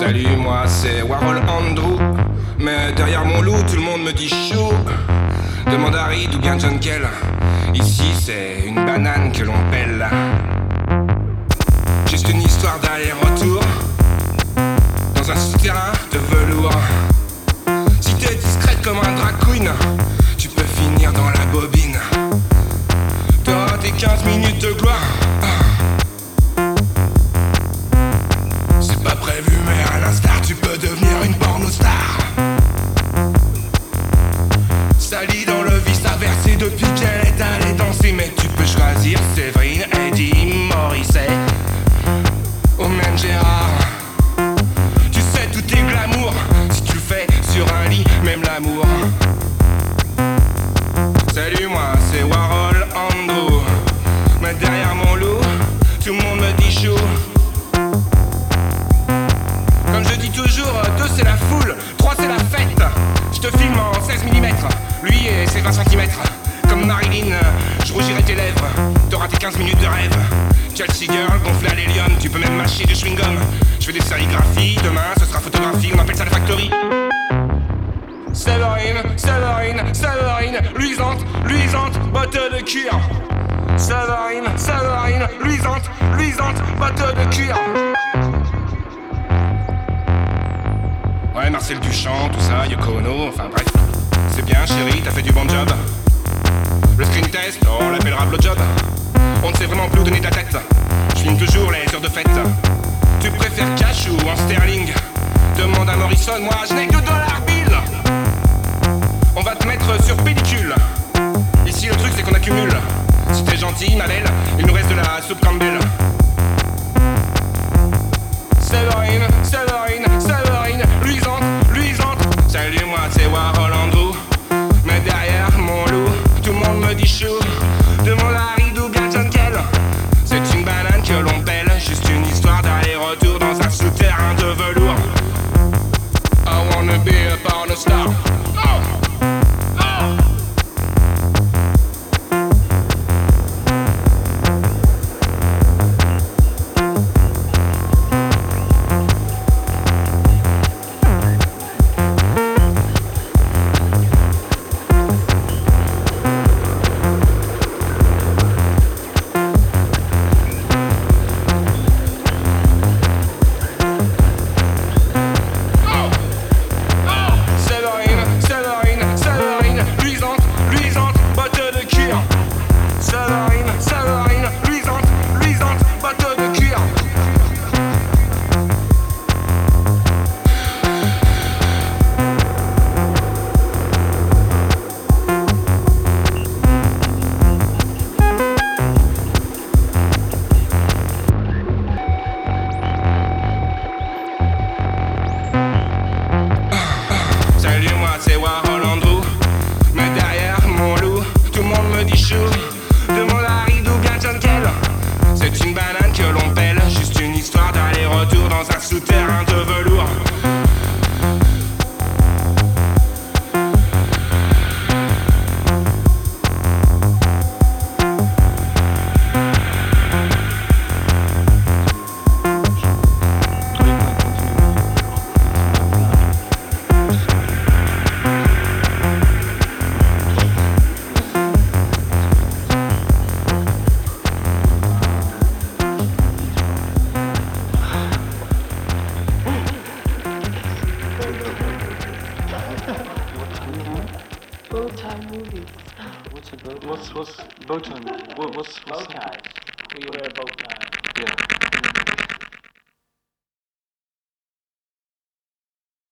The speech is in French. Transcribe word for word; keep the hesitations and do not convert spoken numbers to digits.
Salut, moi c'est Warhol Andrew. Mais derrière mon loup, tout le monde me dit chou. Demande à Reed ou bien John Kell. Ici c'est une banane que l'on pèle. Juste une histoire d'aller-retour dans un souterrain de velours. Si t'es discrète comme un drag queen, tu peux finir dans la bobine. T'auras tes quinze minutes de gloire. C'est pas prévu mais à l'instar tu peux devenir une pornostar. Salie dans le vice inversé depuis qu'elle est allée danser. Mais tu peux choisir Séverine, Eddie, Morrissey ou même Gérard. Tu sais tout est glamour si tu le fais sur un lit, même l'amour. Salut, moi c'est Warhol Andrew. Mais derrière mon loup, tout le monde me dit chou. Comme je dis toujours, deux c'est la foule, trois c'est la fête. Je te filme en seize millimètres, lui et ses vingt centimètres. Comme Marilyn, je rougirai tes lèvres. T'auras tes quinze minutes de rêve. Chelsea girl, gonflé à l'hélium. Tu peux même mâcher du chewing-gum. Je fais des sérigraphies, demain ce sera photographie. On appelle ça la factory. Séverine, Séverine, Séverine, luisante, luisante, botte de cuir. Séverine, Séverine, luisante, luisante, botte de cuir. Ouais, Marcel Duchamp, tout ça, Yoko Ono, enfin bref. C'est bien chérie, t'as fait du bon job. Le screen test, oh, on l'appellera blowjob. On ne sait vraiment plus où donner ta tête. Je filme toujours les heures de fête. Tu préfères cash ou en sterling? Demande à Morrison, moi je n'ai que dollar bill. On va te mettre sur pellicule. Ici le truc c'est qu'on accumule. Si t'es gentil, ma belle, il nous reste de la soupe Campbell. Séverine, Séverine, Séverine, luisante, luisante. Salut, moi c'est Warhol Andrew. Mais derrière mon loup, tout le monde me dit chou. Demande à Reed ou bien John Kell. C'est une banane que l'on pèle. Juste une histoire d'aller-retour dans un souterrain de velours. I wanna be a pornostar. Oh. C'est Warhol Andrew. Mais derrière mon loup, tout le monde me dit chou. Demande à Reed ou bien John Kell. C'est une banane que l'on pèle. Juste une histoire d'aller-retour dans un souterrain de velours. Bow tie movies. What's a bow? What's what's bow tie? What, what's what's Bow tie.